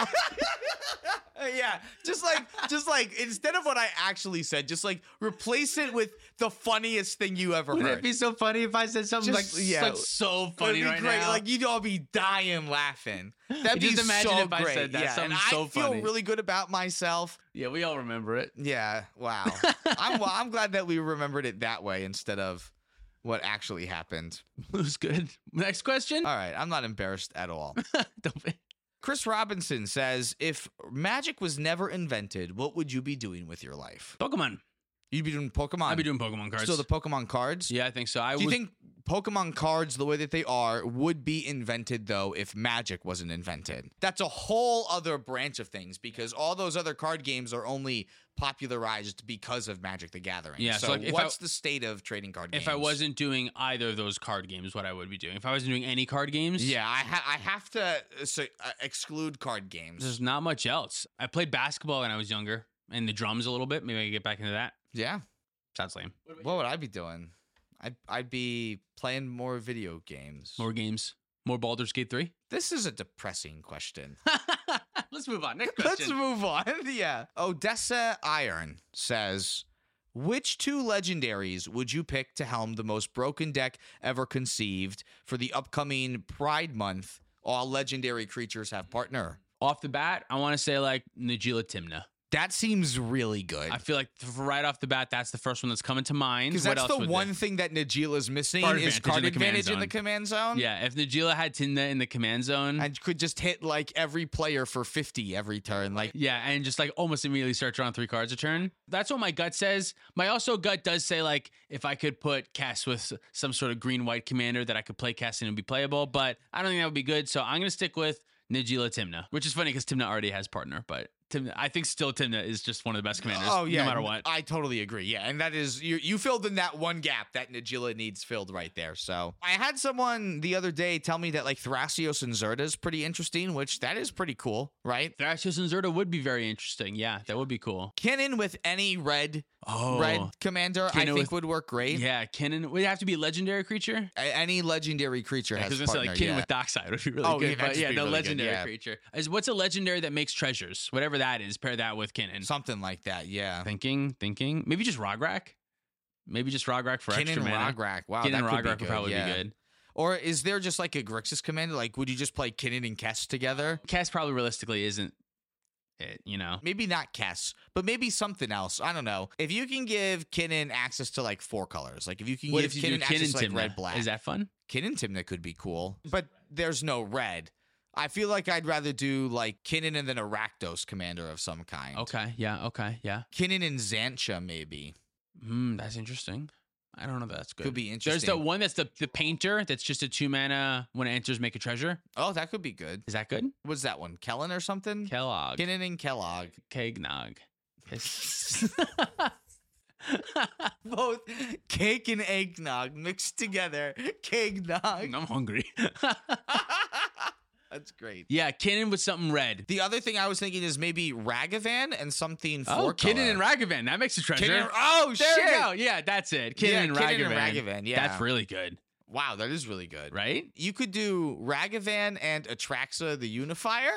Yeah, just like instead of what I actually said, just like replace it with the funniest thing you ever heard. Wouldn't it be so funny if I said something like so funny It'd be right great. now? Like you'd all be dying laughing. That'd be just imagine so if I great. said that. Yeah, Something and so I feel funny. really good about myself. Yeah, we all remember it. Yeah, wow. I'm glad that we remembered it that way instead of what actually happened. It was good. Next question. All right, I'm not embarrassed at all. Don't be. Chris Robinson says, if Magic was never invented, what would you be doing with your life? Pokemon. You'd be doing Pokemon? I'd be doing Pokemon cards. Still the Pokemon cards? Yeah, I think so. Do you think Pokemon cards, the way that they are, would be invented, though, if Magic wasn't invented? That's a whole other branch of things, because all those other card games are only popularized because of Magic the Gathering. Yeah, so like what's the state of trading card games? If I wasn't doing either of those card games, what I would be doing. If I wasn't doing any card games. Yeah, I have to exclude card games. There's not much else. I played basketball when I was younger, and the drums a little bit. Maybe I can get back into that. Yeah. Sounds lame. What would I be doing? I'd be playing more video games. More games. More Baldur's Gate 3. This is a depressing question. Let's move on. Next question. Let's move on. Yeah. Odessa Iron says, which two legendaries would you pick to helm the most broken deck ever conceived for the upcoming Pride Month? All legendary creatures have partner. Off the bat, I want to say like Najeela Timna. That seems really good. I feel like right off the bat, that's the first one that's coming to mind. Because that's the one thing that Najeela's missing is card advantage in the command zone. Yeah, if Najeela had Timna in the command zone. And could just hit like every player for 50 every turn. Like yeah, and just like almost immediately start drawing 3 cards a turn. That's what my gut says. My also gut does say like if I could put Cass with some sort of green-white commander that I could play Cass in and be playable, but I don't think that would be good. So I'm going to stick with Najeela Timna, which is funny because Timna already has partner, but Timna, I think still Timna is just one of the best commanders. Oh yeah, no matter what. I totally agree. Yeah, and that is you filled in that one gap that Najeela needs filled right there. So I had someone the other day tell me that like Thrasios and Zerda is pretty interesting, which that is pretty cool, right? Thrasios and Zerda would be very interesting. Yeah, that would be cool. Kinnan with any red commander, Kinnan I think would work great. Yeah, Kinnan would have to be a legendary creature. Any legendary creature has partner. Say like Kinnan with Dockside would be really good. But yeah, no really legendary good, creature. What's a legendary that makes treasures? Whatever that is, pair that with Kinnan. Something like that, yeah. Thinking. Maybe just Rograk. Maybe just Rograk for extra mana. Rograk. Wow, Kinnan that and could Rograk would probably be good. Or is there just like a Grixis commander? Like, would you just play Kinnan and Kess together? Kess probably realistically isn't it, you know? Maybe not Kess, but maybe something else. I don't know. If you can give Kinnan access to like 4 colors, like if you can give Kinnan access to like red, black. Is that fun? Kinnan Timna could be cool, but there's no red. I feel like I'd rather do like Kinnan and then a Rakdos commander of some kind. Okay, yeah. Kinnan and Xantcha maybe. That's interesting. I don't know if that's good. Could be interesting. There's the one that's the painter that's just a 2 mana when it enters, make a treasure. Oh, that could be good. Is that good? What's that one? Kellen or something? Kellogg. Kinnan and Kellogg. Kegnog. Both cake and eggnog mixed together. Kegnog. I'm hungry. That's great. Yeah, Kinnan with something red. The other thing I was thinking is maybe Ragavan and something for Kinnan and Ragavan. That makes a treasure. There shit. We go. Yeah, that's it. Kinnan and Ragavan. Yeah. That's really good. Wow, that is really good. Right? You could do Ragavan and Atraxa the Unifier.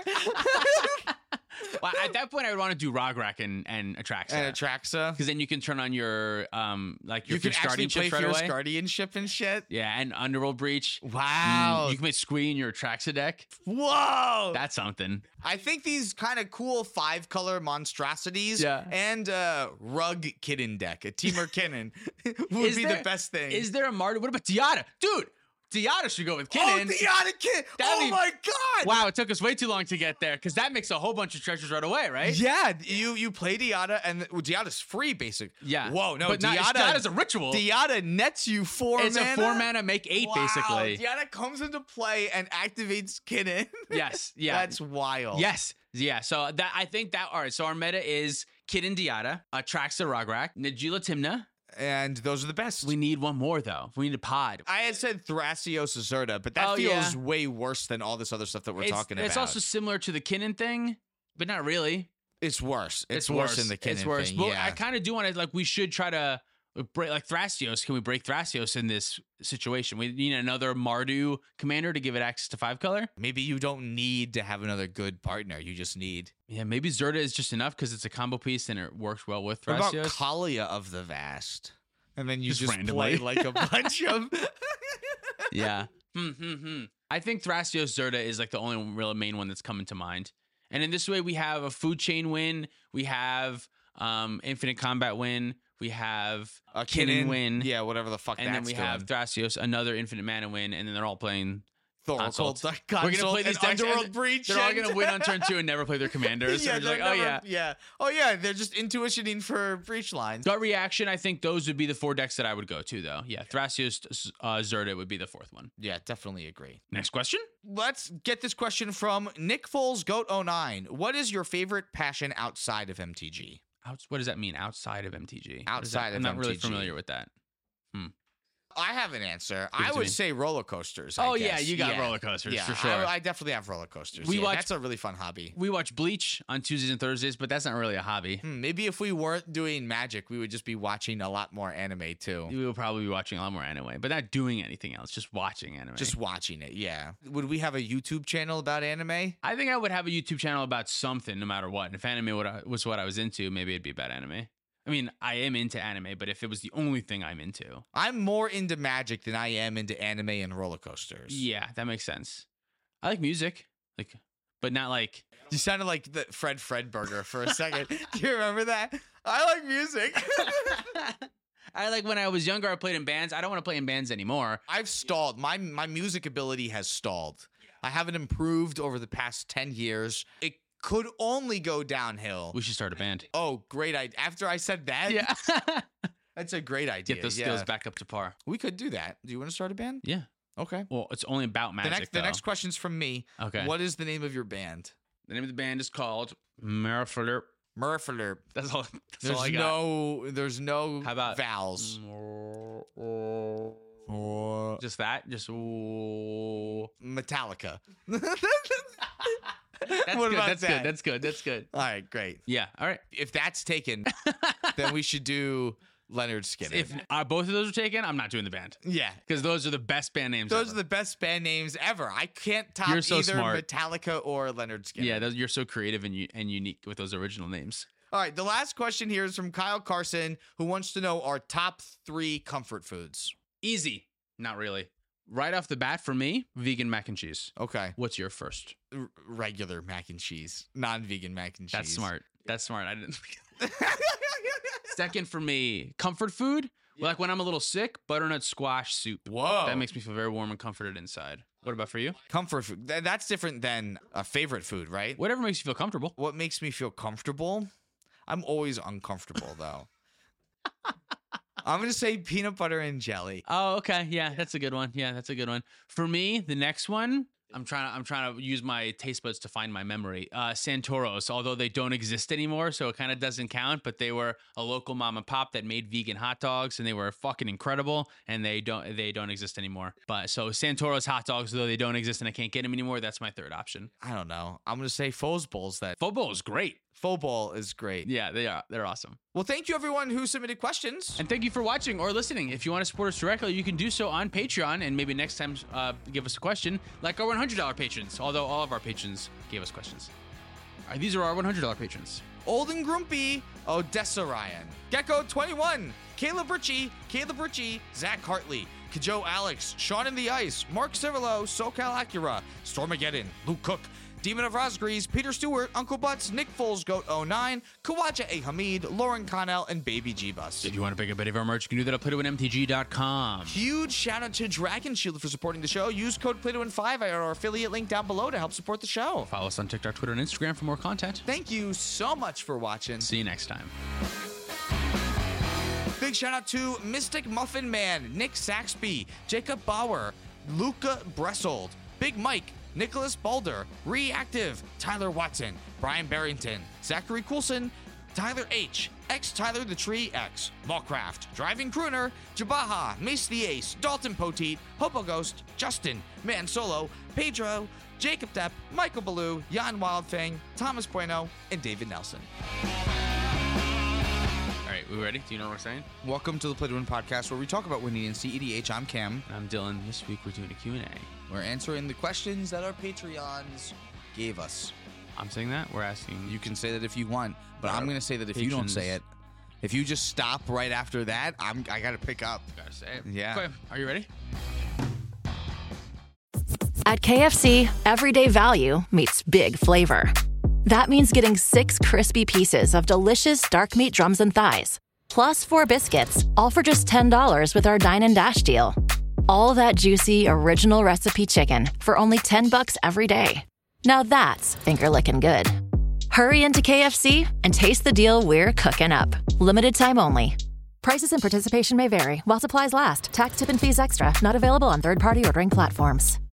Well, at that point, I would want to do Rograk and Atraxa. And Atraxa. Because then you can turn on your you can actually play Fierce Guardianship and shit. Yeah, and Underworld Breach. Wow. You can make Squee in your Atraxa deck. Whoa. That's something. I think these kind of cool 5-color monstrosities and Rug Kitten deck, a Teamer Kinnan, would be the best thing. Is there a Mardu? What about Diata? Dude! Diata should go with Kinnan. Oh, Diata Kinnan! Oh my god! Wow, it took us way too long to get there because that makes a whole bunch of treasures right away, right? Yeah, you play Diata and Diata's free, basically. Yeah. Whoa, no, but Diata's a ritual. Diata nets you 4 mana. It's a 4 mana, make 8 basically. Diata comes into play and activates Kinnan. Yes, yeah. That's wild. Yes, yeah. So that I think that all right. So our meta is Kinnan Diata, Atraxa Rograk, Najeela Timna. And those are the best. We need one more, though. We need a pod. I had said Thrasios Zerda, but that feels way worse than all this other stuff that we're talking about. It's also similar to the Kinnan thing, but not really. It's worse. It's worse than the Kinnan thing. It's worse. But I kind of do want to, like, we should try to break, like, Thrasios. Can we break Thrasios in this situation? We need another Mardu commander to give it access to 5-color. Maybe you don't need to have another good partner. You just need... Yeah, maybe Zerda is just enough because it's a combo piece and it works well with Thrasios. What about Kalia of the Vast? And then you just play like a bunch of... Yeah. I think Thrasios Zerda is like the only real main one that's coming to mind. And in this way, we have a food chain win. We have infinite combat win. We have a Kinnan win. Yeah, whatever the fuck and then we have Thrasios, another infinite mana win. And then they're all playing... Consult, we're gonna play these decks. Underworld Breach. They're all gonna win on turn 2 and never play their commanders. Yeah, so oh yeah. They're just intuitioning for breach lines. Gut reaction. I think those would be the 4 decks that I would go to, though. Yeah, Thrasios, Zerda would be the 4th one. Yeah, definitely agree. Next question. Let's get this question from Nick Foles Goat 09. What is your favorite passion outside of MTG? What does that mean? Outside of MTG? Outside of MTG. I'm not really familiar with that. I have an answer. I would say roller coasters. Oh, yeah, you got roller coasters for sure. I definitely have roller coasters. That's a really fun hobby. We watch Bleach on Tuesdays and Thursdays, but that's not really a hobby. Maybe if we weren't doing Magic, we would just be watching a lot more anime too. We would probably be watching a lot more anime, but not doing anything else, just watching anime. Just watching it, yeah. Would we have a YouTube channel about anime? I think I would have a YouTube channel about something, no matter what. And if anime was what I was into, maybe it'd be about anime. I mean, I am into anime, but if it was the only thing I'm into. I'm more into magic than I am into anime and roller coasters. Yeah, that makes sense. I like music, like, but not like. You sounded like the Fredberger for a second. Do you remember that? I like music. I like when I was younger, I played in bands. I don't want to play in bands anymore. I've stalled. My music ability has stalled. I haven't improved over the past 10 years. It could only go downhill. We should start a band. Oh, great idea. After I said that? Yeah. That's a great idea. Get those skills back up to par. We could do that. Do you want to start a band? Yeah. Okay. Well, it's only about magic, The next question's from me. Okay. What is the name of your band? The name of the band is called Merfler. Murphalurp. That's all I got. There's no How about vowels. Just that? Just Metallica. That's good. All right, great. Yeah. All right. If that's taken, then we should do Leonard Skinner. If both of those are taken, I'm not doing the band. Yeah. Because those are the best band names Those ever. are the best band names ever. I can't top You're so either smart. Metallica or Leonard Skinner. Yeah, you're so creative and unique with those original names. All right, the last question here is from Kyle Carson, who wants to know our top 3 comfort foods. Easy. Not really. Right off the bat, for me, vegan mac and cheese. Okay. What's your first? Regular mac and cheese, non-vegan mac and cheese. That's smart. I didn't. Second for me, comfort food. Yeah. Like when I'm a little sick, butternut squash soup. Whoa. That makes me feel very warm and comforted inside. What about for you? Comfort food. That's different than a favorite food, right? Whatever makes you feel comfortable. What makes me feel comfortable? I'm always uncomfortable, though. I'm going to say peanut butter and jelly. Oh, okay. Yeah, that's a good one. For me, the next one, I'm trying to use my taste buds to find my memory. Santoros, although they don't exist anymore, so it kind of doesn't count, but they were a local mom and pop that made vegan hot dogs, and they were fucking incredible, and they don't exist anymore. But so Santoros hot dogs, though they don't exist and I can't get them anymore, that's my third option. I don't know. I'm going to say Faux Bowls. Faux Bowl is great. Faux Bowl is great. Yeah, they are. They're awesome. Well, thank you everyone who submitted questions. And thank you for watching or listening. If you want to support us directly, you can do so on Patreon, and maybe next time give us a question, like our $100 patrons, although all of our patrons gave us questions. All right, these are our $100 patrons. Old and Grumpy, Odessa Ryan, Gecko 21, Caleb Ritchie, Zach Hartley, Kajo Alex, Sean in the Ice, Mark Cirillo, SoCal Acura, Stormageddon, Luke Cook, Demon of Rosgrees, Peter Stewart, Uncle Butts, Nick Foles, Goat 09, Kawaja A. Hamid, Lauren Connell, and Baby G-Bus. If you want to pick up any of our merch, you can do that at PlayToWinMTG.com. Huge shout out to Dragon Shield for supporting the show. Use code PlayToWin5 at our affiliate link down below to help support the show. Follow us on TikTok, Twitter, and Instagram for more content. Thank you so much for watching. See you next time. Big shout out to Mystic Muffin Man, Nick Saxby, Jacob Bauer, Luca Bressold, Big Mike, Nicholas Balder, Reactive, Tyler Watson, Brian Barrington, Zachary Coulson, Tyler H, X Tyler the Tree X, Mallcraft, Driving Crooner, Jabaha, Mace the Ace, Dalton Poteet, Hopo Ghost, Justin, Man Solo, Pedro, Jacob Depp, Michael Ballou, Jan Wildfang, Thomas Bueno, and David Nelson. All right, we ready? Do you know what we're saying? Welcome to the Play to Win podcast, where we talk about winning in CEDH. I'm Cam. I'm Dylan. This week we're doing a Q&A. We're answering the questions that our Patreons gave us. I'm saying that? We're asking. You can say that if you want, but I'm going to say that if you don't say it, if you just stop right after that, I got to pick up. Gotta say it. Yeah. Okay, are you ready? At KFC, everyday value meets big flavor. That means getting 6 crispy pieces of delicious dark meat drums and thighs, plus 4 biscuits, all for just $10 with our Dine and Dash deal. All that juicy, original recipe chicken for only $10 every day. Now that's finger-licking good. Hurry into KFC and taste the deal we're cooking up. Limited time only. Prices and participation may vary while supplies last. Tax, tip, and fees extra. Not available on third-party ordering platforms.